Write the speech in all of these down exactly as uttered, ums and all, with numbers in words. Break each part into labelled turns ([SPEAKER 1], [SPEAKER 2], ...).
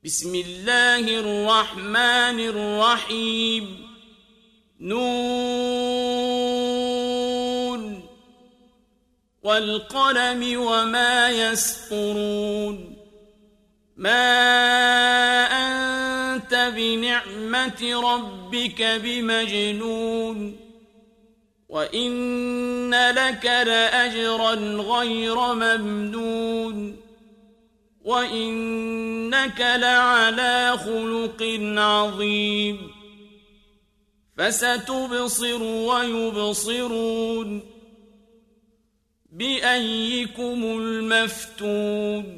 [SPEAKER 1] بسم الله الرحمن الرحيم نون والقلم وما يسطرون ما أنت بنعمة ربك بمجنون وإن لك لأجرا غير ممنون وإنك لعلى خلق عظيم فستبصر ويبصرون بأيكم المفتون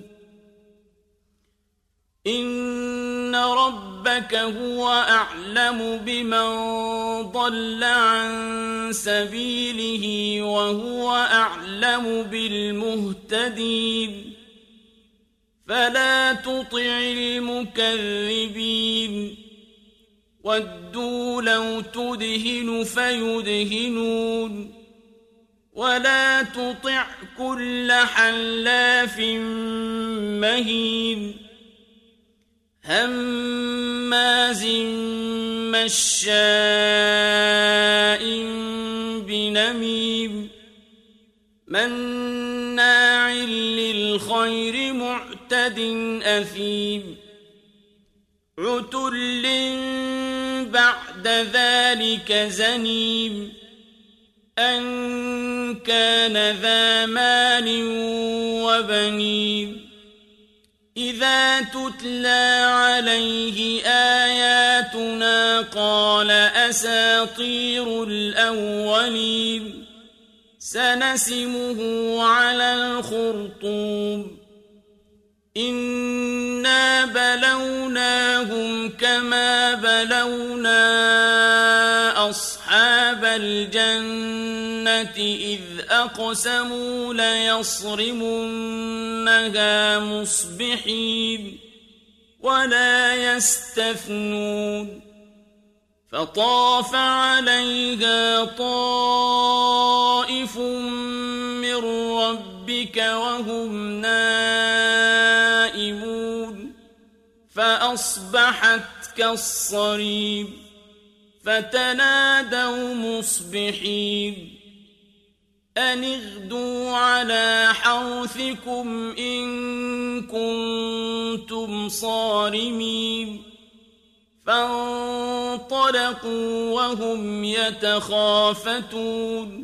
[SPEAKER 1] إن ربك هو أعلم بمن ضل عن سبيله وهو أعلم بالمهتدين فلا تطع المكذبين ودوا لو تدهن فيدهنون ولا تطع كل حلاف مهين هماز مشاء بنميم مناع للخير معتد أثيم عتل بعد ذلك زنيم أن كان ذا مال وبنين إذا تتلى عليه آياتنا قال أساطير الأولين سنسمه على الخرطوم إنا بلوناهم كما بلونا أصحاب الجنة إذ أقسموا ليصرمنها مصبحين ولا يستثنون فطاف عليها طائف من ربك وهم نائمون فأصبحت كالصريم فتنادوا مصبحين أن اغدوا على حرثكم إن كنتم صارمين فانطلقوا وهم يتخافتون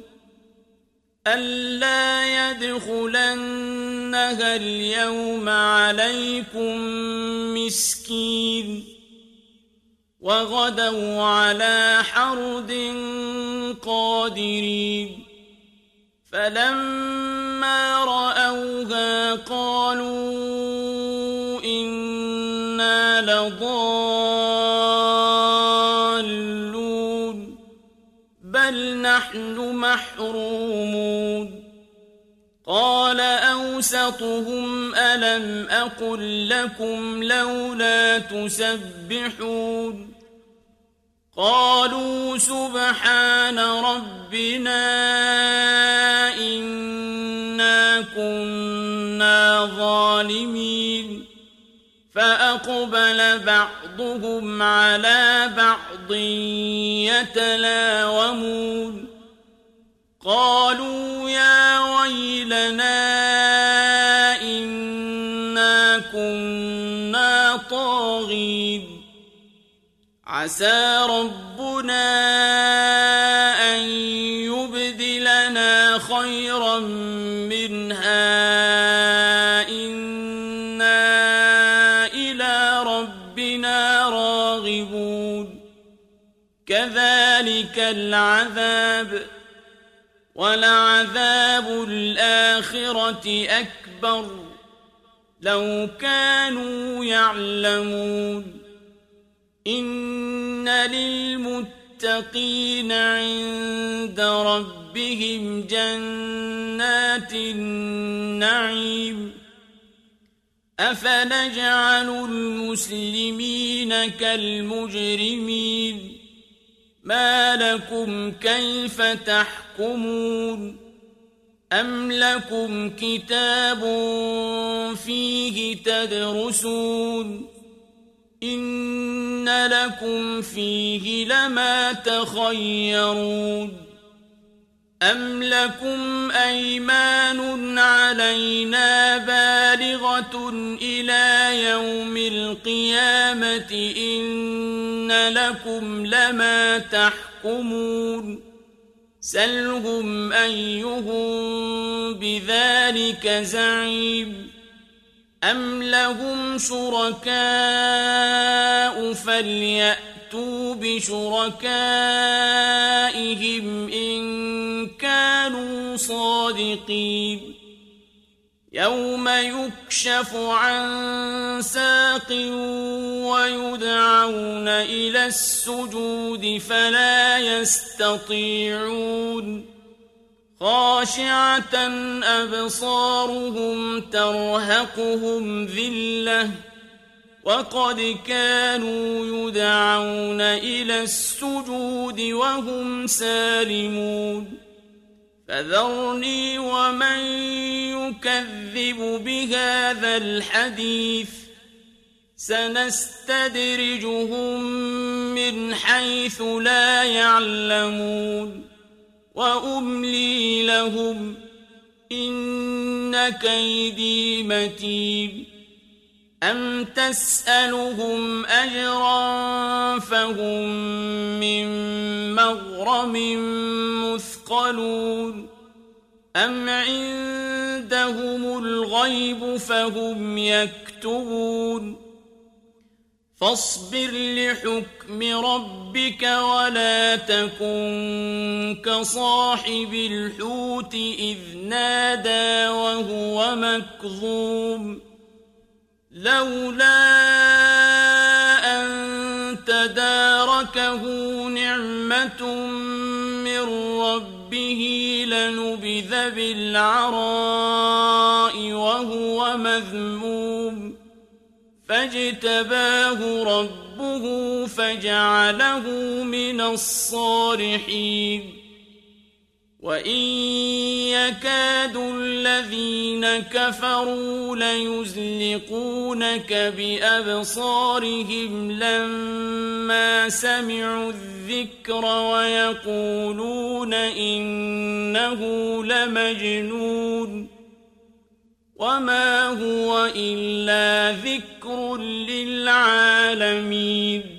[SPEAKER 1] ألا يدخلنها اليوم عليكم مسكين وغدوا على حرد قادرين فلما رأوها قالوا إنا لضالون بل نحن محرومون قال أوسطهم ألم أقل لكم لولا تسبحون قالوا سبحان ربنا إنا كنا ظالمين فأقبل بعضهم على بعض يتلاومون قالوا يا ويلنا إنا كنا طاغين عسى ربنا أن يبدلنا خيرا منها إنا إلى ربنا راغبون كذلك العذاب ولعذاب الآخرة أكبر لو كانوا يعلمون إن للمتقين عند ربهم جنات النعيم أفنجعل المسلمين كالمجرمين ما لكم كيف تحكمون أم لكم كتاب فيه تدرسون إن لكم فيه لما تخيرون أم لكم أيمان علينا بالغة إلى يوم القيامة إن لكم لما تحكمون سلهم أيهم بذلك زعيم أم لهم شركاء فليأتوا بشركائهم إن كانوا صادقين يوم يكشف عن ساق ويدعون إلى السجود فلا يستطيعون خاشعة أبصارهم ترهقهم ذلة وقد كانوا يدعون إلى السجود وهم سالمون فذرني ومن يكذب بهذا الحديث سنستدرجهم من حيث لا يعلمون وأملي لهم إن كيدي متين أم تسألهم أجرا فهم من مغرم مثقلون أم عندهم الغيب فهم يكتبون فاصبر لحكم ربك ولا تكن كصاحب الحوت إذ نادى وهو مكظوم لولا أن تداركه نعمة من ربه لنبذ بالعراء وهو مذموم فاجتباه ربه فجعله من الصالحين وإن يكاد الذين كفروا ليزلقونك بأبصارهم لما سمعوا الذكر ويقولون إنه لمجنون وما هو إلا ذكر للعالمين